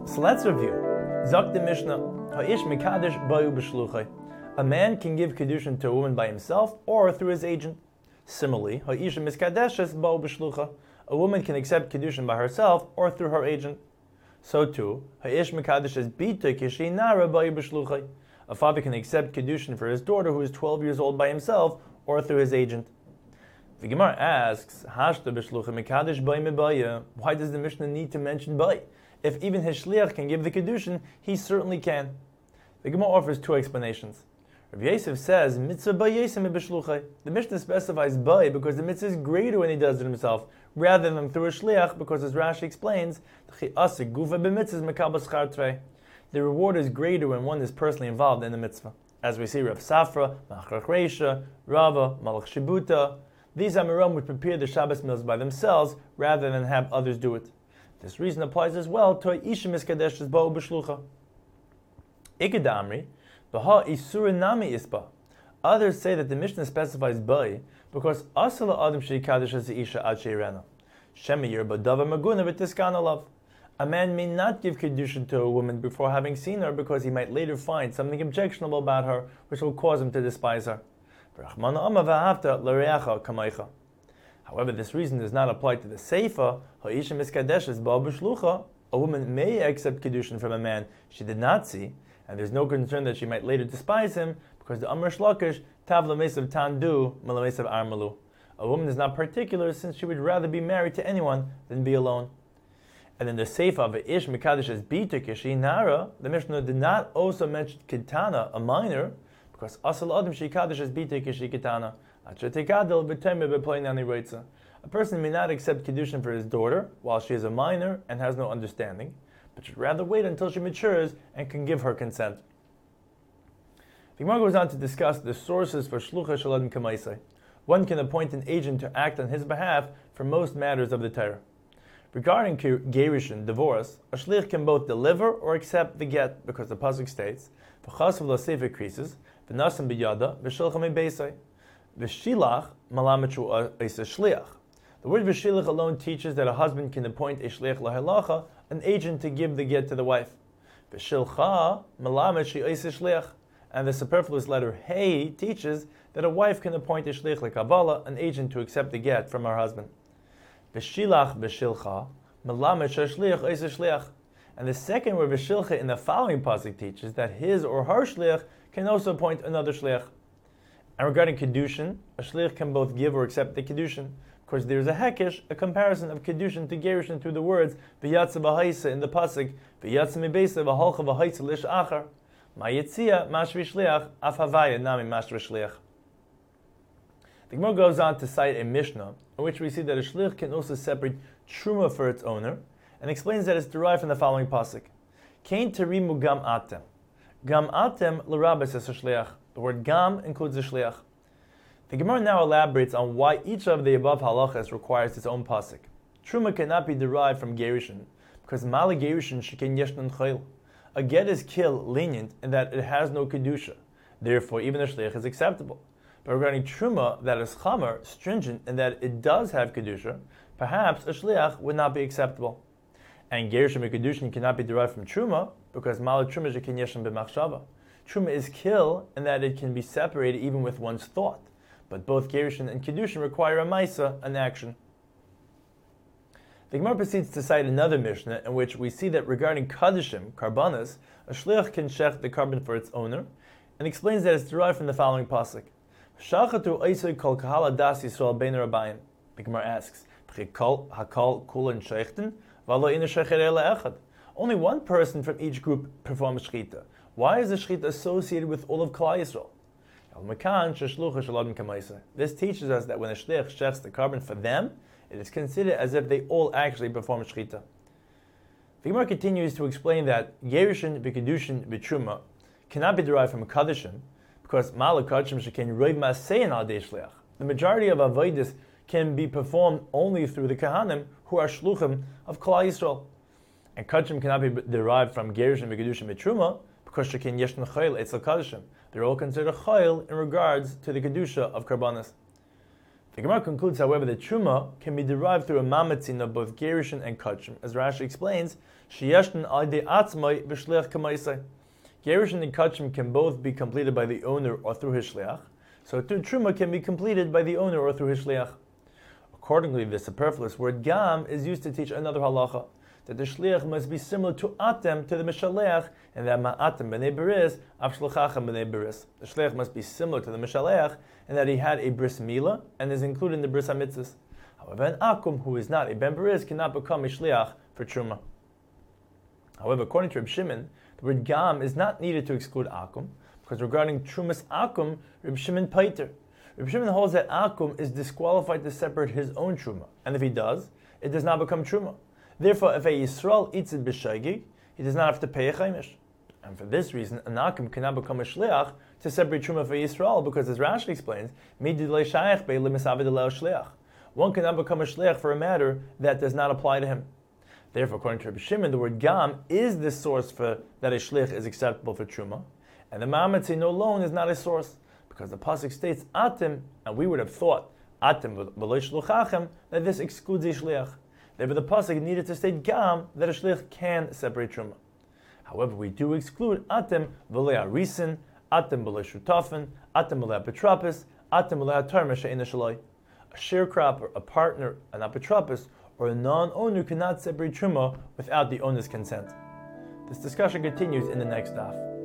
So let's review. Zok the Mishnah, Ha'ish Mekadesh Bayu B'Shluchai. A man can give Kedushin to a woman by himself or through his agent. Similarly, Ha'ish Miskadeshes Bayu B'Shlucha. A woman can accept Kedushin by herself or through her agent. So too, Ha'ish Mekadeshes Bita Kishi Nara Bayu B'Shluchai. A father can accept Kedushin for his daughter who is 12 years old by himself or through his agent. The Gemara asks, Hashta B'Shlucha Mekadesh Bayu Mebaya. Why does the Mishnah need to mention Bayu? If even his shliach can give the kedushin, he certainly can. The Gemara offers two explanations. Rav Yosef says, Mitzvah b'yesem b'shluchai. The Mishnah specifies bay because the mitzvah is greater when he does it himself, rather than through a shliach, because as Rashi explains, the reward is greater when one is personally involved in the mitzvah. As we see Rav Safra, Machrach Reisha, Rava, Malach Shibuta, these Amiram would prepare the Shabbos meals by themselves, rather than have others do it. This reason applies as well to Isha Miskadesh's Ba'u B'Shlucha. Ikadamri, Baha Isura Nami Isba. Others say that the Mishnah specifies Ba'i because Asala Adam Sheikadesh as Isha Ad Sheirena. Shemir Badava Maguna V'Tiskana Love. A man may not give Kedushin to a woman before having seen her because he might later find something objectionable about her which will cause him to despise her. However, this reason does not apply to the Seifa, Ha'isha Miskadeshes Ba'u B'Shlucha. A woman may accept Kedushin from a man she did not see, and there's no concern that she might later despise him, because the Amr Shlakish, Tav L'Mesav Tandu, M'Lemesav Armalu. A woman is not particular since she would rather be married to anyone than be alone. And in the Seifa of Ish Mikadesh's Bita Kishi Nara, the Mishnah did not also mention Kitana, a minor, because Asal Adam Sheikadesh's Bita Kishi Kitana. A person may not accept Kedushin for his daughter while she is a minor and has no understanding, but should rather wait until she matures and can give her consent. The Gemara goes on to discuss the sources for Shlucha Shaladim Kamaisai. One can appoint an agent to act on his behalf for most matters of the Torah. Regarding Gerushin, divorce, a shlich can both deliver or accept the get, because the pasuk states, "V'chasav l'seif increases, v'nasim b'yada, v'shilcha me'beisai." V'shilach malametru is a shliach. The word v'shilach alone teaches that a husband can appoint a shliach lahalacha, an agent to give the get to the wife. V'shilcha malametru is a shliach. And the superfluous letter hey teaches that a wife can appoint a shliach l'kavala, an agent to accept the get from her husband. V'shilach v'shilcha malametru shliach is a shliach. And the second word v'shilcha in the following pasuk teaches that his or her shliach can also appoint another shliach. And regarding Kedushin, a shliach can both give or accept the Kedushin. Of course, there is a hekesh, a comparison of Kedushin to Gerushin through the words v'yatsa v'haisa in the pasuk v'yatsa mibeisa v'halcha v'haisa lish achar ma'yitzia mashvi shliach af havaya nami mashvi shliach. The Gemara goes on to cite a Mishnah in which we see that a shliach can also separate truma for its owner, and explains that it's derived from the following pasuk: Kain terimu gam atem l'rabes es shliach. The word gam includes the shliach. The Gemara now elaborates on why each of the above halachas requires its own pasuk. Truma cannot be derived from gerushin, because mala gerushin shekin yeshnan chayil. A get is lenient in that it has no kedusha. Therefore, even a shliach is acceptable. But regarding truma, that is chamer, stringent in that it does have kedusha, perhaps a shliach would not be acceptable. And gerushin and kedushin cannot be derived from truma, because mala truma shekin yeshnan b'machshava. Truma is in that it can be separated even with one's thought. But both Gerushin and Kedushin require a Maisa, an action. The Gemara proceeds to cite another Mishnah in which we see that regarding Kadishim, Karbanas, a Shliach can shech the carbon for its owner, and explains that it's derived from the following pasuk. Shachatu oisoi kol kahala das Yisrael bein rabayim. The Gemara asks, Hakal kulan shechten, v'alo ina shecher ele echad. Only one person from each group performs shchita. Why is the shechita associated with all of Klal Yisrael? This teaches us that when a shliach shechs the carbon for them, it is considered as if they all actually perform shechita. The Gemara continues to explain that gerushin b'kedushin b'truma cannot be derived from kadishin, because malakachim shekein roiv masein al dei shliach. The majority of avodas can be performed only through the kahanim who are shluchim of Klal Yisrael, and kachim cannot be derived from gerushin b'kedushin b'truma, because shekein yeshn chayil etzel kadishim. They're all considered chayil in regards to the kedusha of karbanas. The Gemara concludes, however, that Truma can be derived through a mamatzin of both Gerushin and Kachim. As Rashi explains, Sheyeshn ade atzmai v'shliach kamaisai. Gerushin and Kachim can both be completed by the owner or through his shliach. So too, Truma can be completed by the owner or through his shliach. Accordingly, the superfluous word gam is used to teach another halacha, that the shliach must be similar to atem, to the mishaleach, and that ma'atem b'nei beris, av shluchachem b'nei beris. The shliach must be similar to the mishaleach, and that he had a bris milah, and is included in the bris hamitzvos. However, an akum, who is not a ben beris, cannot become a shliach for truma. However, according to Reb Shimon, the word gam is not needed to exclude akum, because regarding trumas akum, Reb Shimon paiter. Reb Shimon holds that akum is disqualified to separate his own truma, and if he does, it does not become truma. Therefore, if a Yisrael eats it b'shaygig, he does not have to pay a chaimish. And for this reason, an akum cannot become a shliach to separate truma for Yisrael, because as Rashi explains, one cannot become a shliach for a matter that does not apply to him. Therefore, according to Reb Shimon, the word gam is the source for that a shliach is acceptable for truma, and the ma'ametzin alone is not a source, because the pasuk states atim, and we would have thought atim v'lo shluchachem, that this excludes a shliach. Therefore, the pasuk needed to state gam, that a shliach can separate truma. However, we do exclude atim v'lo arisin, atim v'lo shutafen, atim v'lo apotropos, atim v'lo hatarma she'ein shaloi. A sharecropper, a partner, an apotropos, or a non-owner cannot separate truma without the owner's consent. This discussion continues in the next daf.